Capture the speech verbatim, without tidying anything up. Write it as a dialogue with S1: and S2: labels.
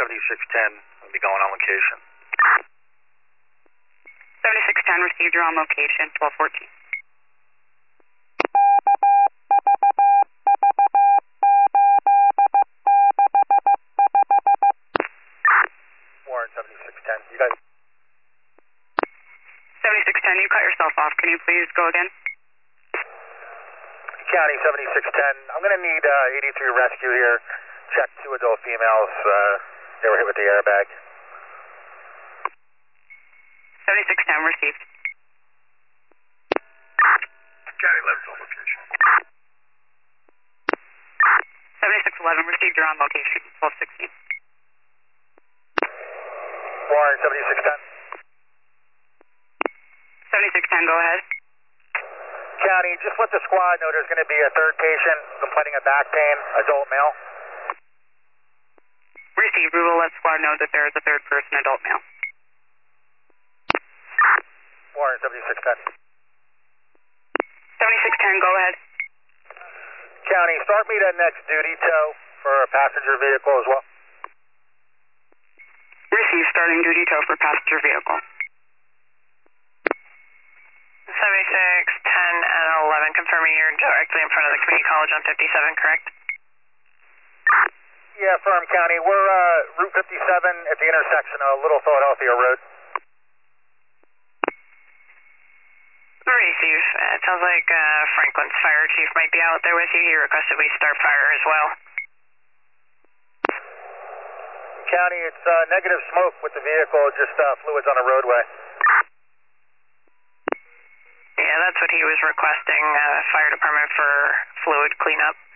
S1: seventy-six ten will be going on location.
S2: seventy-six ten received, you're on location, twelve fourteen.
S1: Warren seventy-six ten, you guys.
S2: seventy-six ten, you cut yourself off. Can you please go again?
S1: County seventy-six ten, I'm going to need uh, eighty-three rescue here. Check two adult females. Uh, they were hit with the airbag.
S2: seventy-six ten received.
S1: County eleven's on location.
S2: seventy-six eleven received, you're on location, twelve sixteen.
S1: Warren seventy-six ten.
S2: seventy-six ten, go ahead.
S1: County, just let the squad know there's going to be a third patient complaining of back pain, adult male.
S2: Received, we will let squad know that there is a third person, adult male.
S1: Warren seventy-six ten.
S2: seventy-six ten, go ahead.
S1: County, start me that next duty tow for a passenger vehicle as well.
S2: Received, starting duty tow for passenger vehicle.
S3: seventy-six ten and eleven, confirming you're directly in front of the community college on fifty-seven, correct?
S1: Yeah, firm, County. We're uh, Route fifty-seven at the intersection of Little Philadelphia Road.
S3: Receive. Uh, it sounds like uh, Franklin's fire chief might be out there with you. He requested we start fire as well.
S1: County, it's uh, negative smoke with the vehicle, just uh, fluids on the roadway.
S3: Yeah, that's what he was requesting, uh, fire department for fluid cleanup.